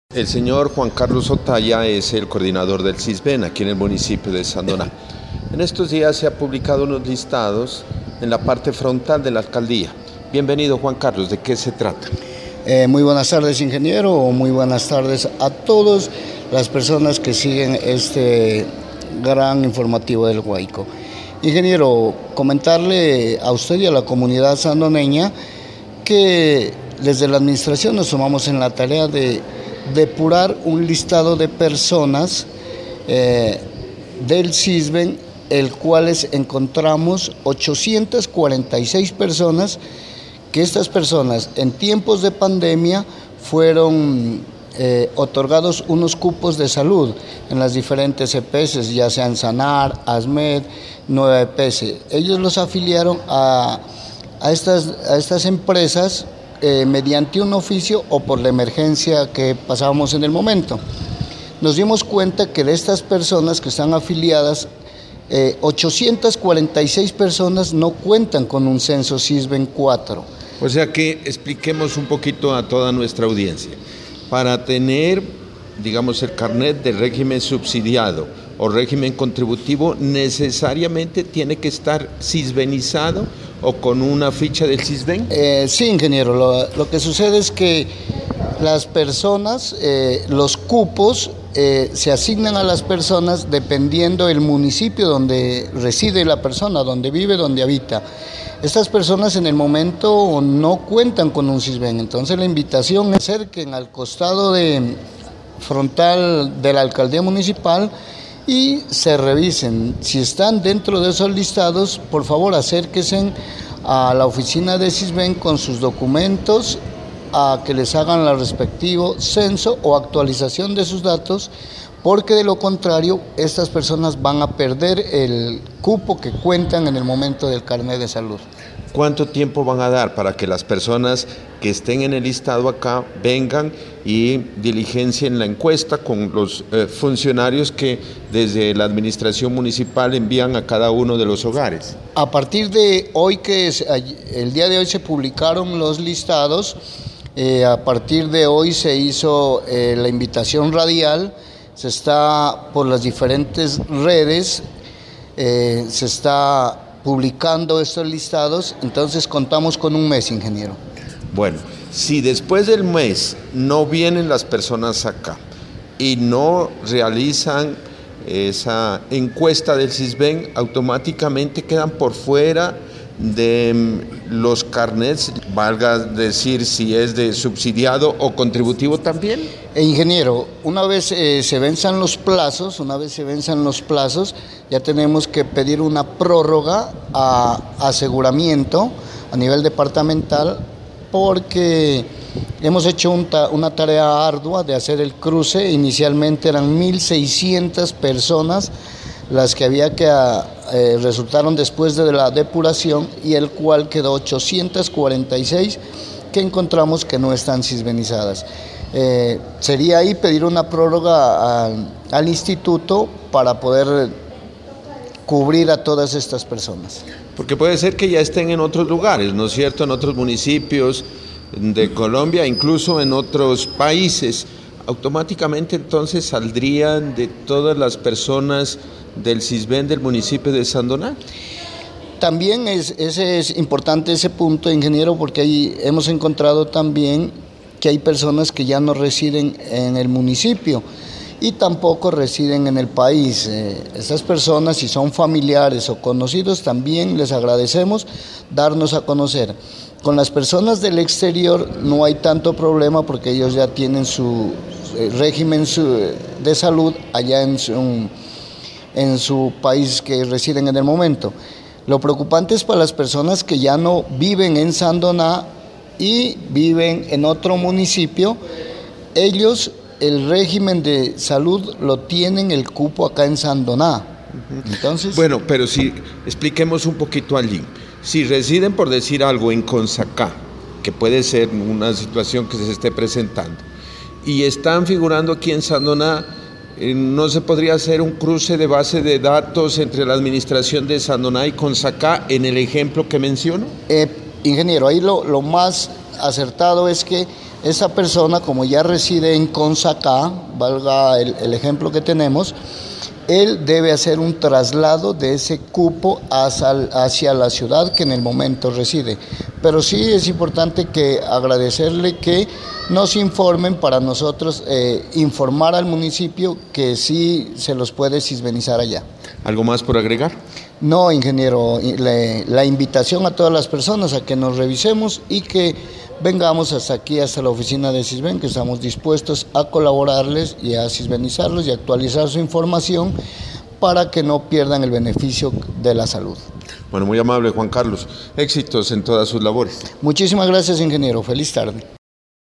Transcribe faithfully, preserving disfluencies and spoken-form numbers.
El señor Juan Carlos Otaya es el coordinador del CISBEN aquí en el municipio de Sandoná. En estos días se han publicado unos listados en la parte frontal de la alcaldía. Bienvenido, Juan Carlos, ¿de qué se trata? Eh, muy buenas tardes, ingeniero, muy buenas tardes a todas las personas que siguen este gran informativo del Guárico. Ingeniero, comentarle a usted y a la comunidad sandoneña que desde la administración nos tomamos en la tarea de depurar un listado de personas eh, del CISBEN, el cuales encontramos ochocientas cuarenta y seis personas, que estas personas en tiempos de pandemia fueron eh, otorgados unos cupos de salud en las diferentes E P S, ya sean Sanar, ASMED, Nueva E P S. Ellos los afiliaron a, a, estas, a estas empresas Eh, mediante un oficio o por la emergencia que pasábamos en el momento. Nos dimos cuenta que de estas personas que están afiliadas, eh, ochocientas cuarenta y seis personas no cuentan con un censo CISBEN cuatro. O sea que expliquemos un poquito a toda nuestra audiencia. Para tener, digamos, el carnet de régimen subsidiado o régimen contributivo, necesariamente tiene que estar CISBENizado o con una ficha del CISBEN. Eh, sí, ingeniero, lo, lo que sucede es que las personas, eh, los cupos eh, se asignan a las personas dependiendo del municipio donde reside la persona, donde vive, donde habita. Estas personas en el momento no cuentan con un CISBEN, entonces la invitación es acerquen al costado de frontal de la alcaldía municipal y se revisen. Si están dentro de esos listados, por favor acérquense a la oficina de CISBEN con sus documentos a que les hagan el respectivo censo o actualización de sus datos, porque de lo contrario estas personas van a perder el cupo que cuentan en el momento del carnet de salud. ¿Cuánto tiempo van a dar para que las personas que estén en el listado acá vengan y diligencien la encuesta con los eh, funcionarios que desde la administración municipal envían a cada uno de los hogares? A partir de hoy, que es, el día de hoy se publicaron los listados, eh, a partir de hoy se hizo eh, la invitación radial, se está por las diferentes redes, eh, se está publicando estos listados, entonces contamos con un mes, ingeniero. Bueno, si después del mes no vienen las personas acá y no realizan esa encuesta del CISBEN, automáticamente quedan por fuera de los carnets, valga decir si es de subsidiado o contributivo también. E ingeniero, una vez eh, se venzan los plazos, una vez se venzan los plazos, ya tenemos que pedir una prórroga a aseguramiento a nivel departamental, porque hemos hecho un ta- una tarea ardua de hacer el cruce. Inicialmente eran mil seiscientas personas las que había que eh, resultaron después de la depuración, y el cual quedó ochocientas cuarenta y seis que encontramos que no están CISBENizadas. Eh, sería ahí pedir una prórroga a, al instituto para poder cubrir a todas estas personas. Porque puede ser que ya estén en otros lugares, ¿no es cierto?, en otros municipios de Colombia, incluso en otros países. Automáticamente entonces saldrían de todas las personas del CISBEN del municipio de Sandoná. También es, ese es importante ese punto, ingeniero, porque ahí hemos encontrado también que hay personas que ya no residen en el municipio y tampoco residen en el país. Eh, estas personas, si son familiares o conocidos, también les agradecemos darnos a conocer. Con las personas del exterior no hay tanto problema, porque ellos ya tienen su eh, régimen su, de salud allá en su, en su país que residen en el momento. Lo preocupante es para las personas que ya no viven en Sandoná y viven en otro municipio. Ellos el régimen de salud lo tienen el cupo acá en Sandoná. Entonces, bueno, pero si expliquemos un poquito allí. Si residen, por decir algo, en Consacá, que puede ser una situación que se esté presentando, y están figurando aquí en Sandoná, eh, ¿no se podría hacer un cruce de base de datos entre la administración de Sandoná y Consacá en el ejemplo que menciono? Eh, ingeniero, ahí lo, lo más acertado es que esa persona, como ya reside en Consacá, valga el, el ejemplo que tenemos, él debe hacer un traslado de ese cupo hacia, hacia la ciudad que en el momento reside. Pero sí es importante que agradecerle que nos informen para nosotros eh, informar al municipio que sí se los puede sisbenizar allá. ¿Algo más por agregar? No, ingeniero, le, la invitación a todas las personas a que nos revisemos y que vengamos hasta aquí, hasta la oficina de Sisben, que estamos dispuestos a colaborarles y a sisbenizarlos y actualizar su información para que no pierdan el beneficio de la salud. Bueno, muy amable, Juan Carlos. Éxitos en todas sus labores. Muchísimas gracias, ingeniero. Feliz tarde.